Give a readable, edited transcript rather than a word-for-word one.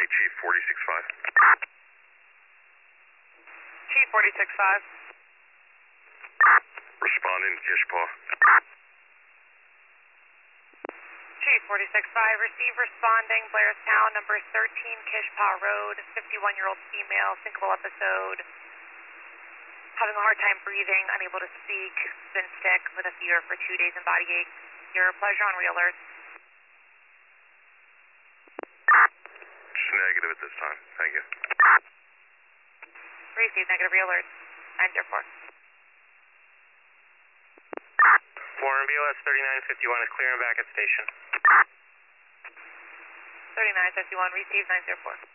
Chief 46-5. Chief 46-5. Responding, Kishpaw. Chief 46-5, receive responding, Blairstown, number 13, Kishpaw Road, 51-year-old female, syncopal episode, having a hard time breathing, unable to speak, been sick with a fever for 2 days and body ache. Your pleasure on re-alert. Just negative at this time. Thank you. Receive negative re-alert. 904. Warren, BOS 3951 is clearing back at station. 3951, receive 904.